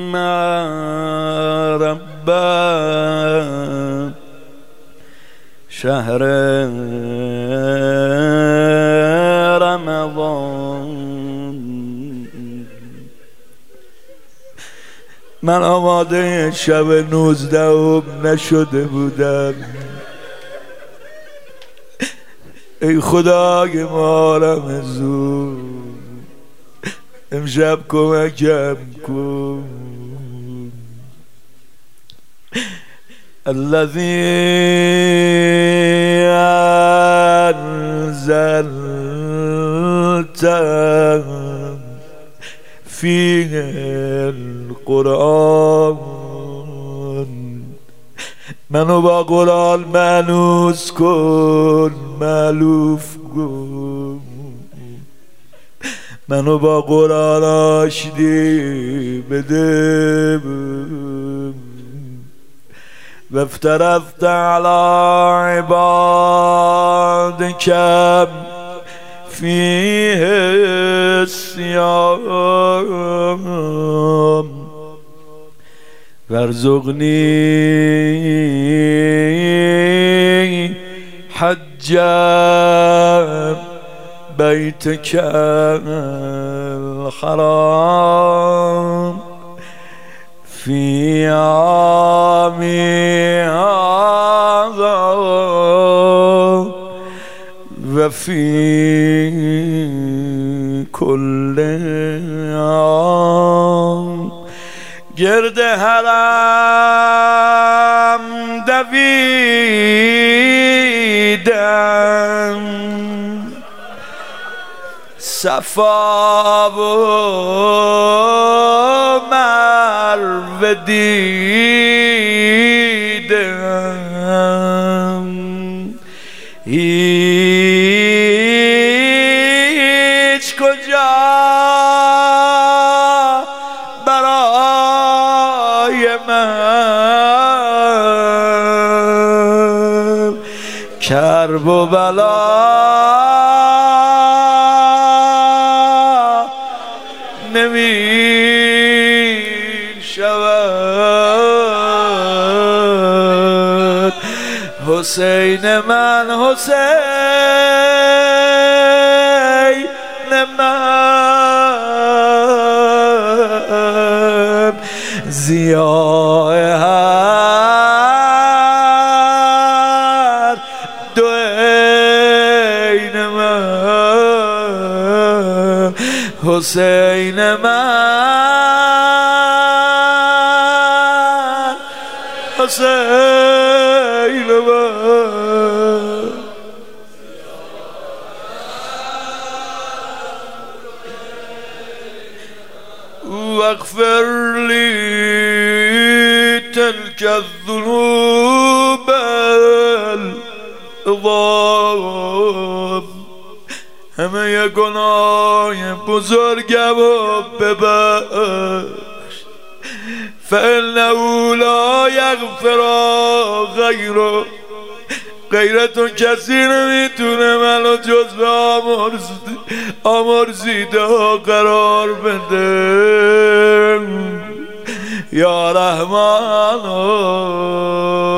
رب شهر رمضان. من آماده شب 19 نشده بودم. ای خدای مارم زود امشب کمکم کن. الذي أنزلت فيه القرآن منو با قرآن مانوس کن، مألوف کن. منو با قرآن آشتی بده. و افترضت على عبادك فيه الصيام وارزقني حج بيتك الحرام في عامي هذا وفي كل عام. گرد حرم دویدم، صفا و مروه دیدم. هیچ کجا برای من کرب و بلا نمی شود. حسین من، حسین من، ضیاء هر دو عین من، حسین من، حسین من. واغفر لي تلك الذنوب العظام، همه گناه بزرگم و ببخش. فإنه لا یغفر غیر تو، کسی نمیتونه منو جزو آمرزیده ها قرار بده. یا رحمان